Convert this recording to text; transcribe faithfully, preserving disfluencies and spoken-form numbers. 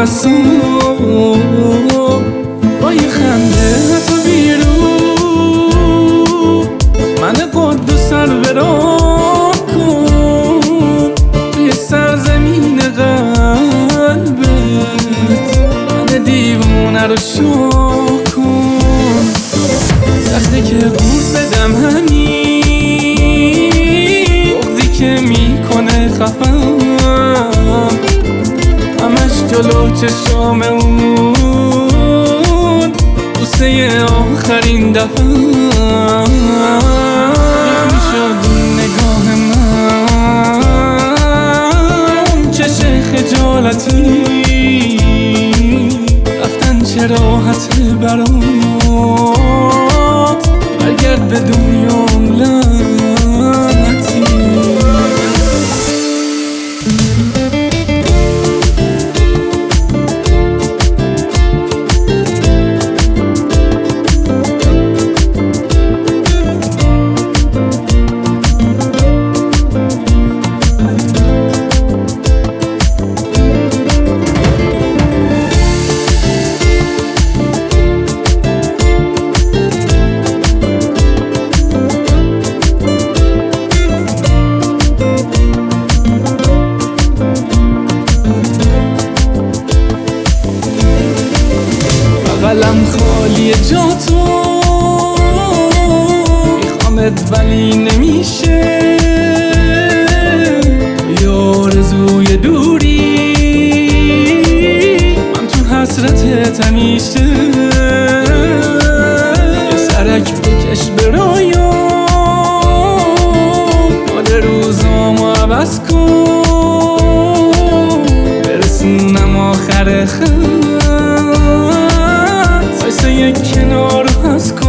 هستم با یه خنده تو بیرون من قد سر برام کن توی سرزمین قلبت من دیوونه رو شو کن سخته که قورت بدم همین بغضی که میکنه خفم همش جلو چشام اون بوسه آخرین دفعه میشد نگاه من چشم خجالتی رفتن چه راحته برات برگرد به دنیام لعنتی قلم خالی جا تو میخوامت ولی نمیشه توی آرزوی دوری من تو حسرتت همیشه یه سرک بکش برایام حال روزامو عوض کن برسونم آخر خط یک کنار هست کن